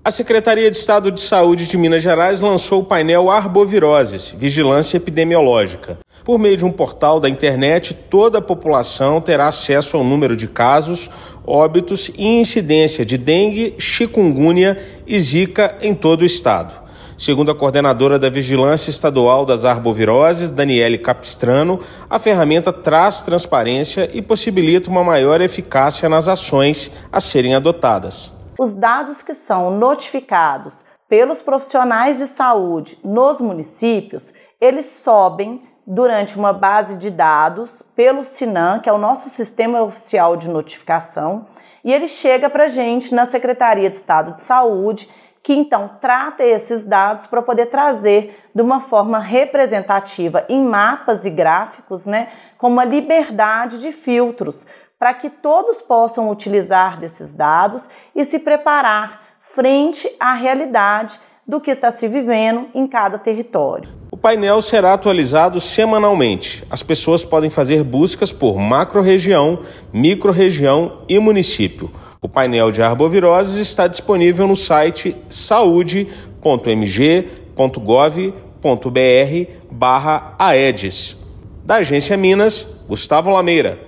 A Secretaria de Estado de Saúde de Minas Gerais lançou o painel Arboviroses, Vigilância Epidemiológica. Por meio de um portal da internet, toda a população terá acesso ao número de casos, óbitos e incidência de dengue, chikungunya e zika em todo o estado. Segundo a coordenadora da Vigilância Estadual das Arboviroses, Daniele Capistrano, a ferramenta traz transparência e possibilita uma maior eficácia nas ações a serem adotadas. Os dados que são notificados pelos profissionais de saúde nos municípios, eles sobem durante uma base de dados pelo SINAM, que é o nosso Sistema Oficial de Notificação, e ele chega para a gente na Secretaria de Estado de Saúde, que então trata esses dados para poder trazer de uma forma representativa em mapas e gráficos, com uma liberdade de filtros, para que todos possam utilizar desses dados e se preparar frente à realidade do que está se vivendo em cada território. O painel será atualizado semanalmente. As pessoas podem fazer buscas por macro-região, micro-região e município. O painel de arboviroses está disponível no site saude.mg.gov.br/aedes. Da Agência Minas, Gustavo Lameira.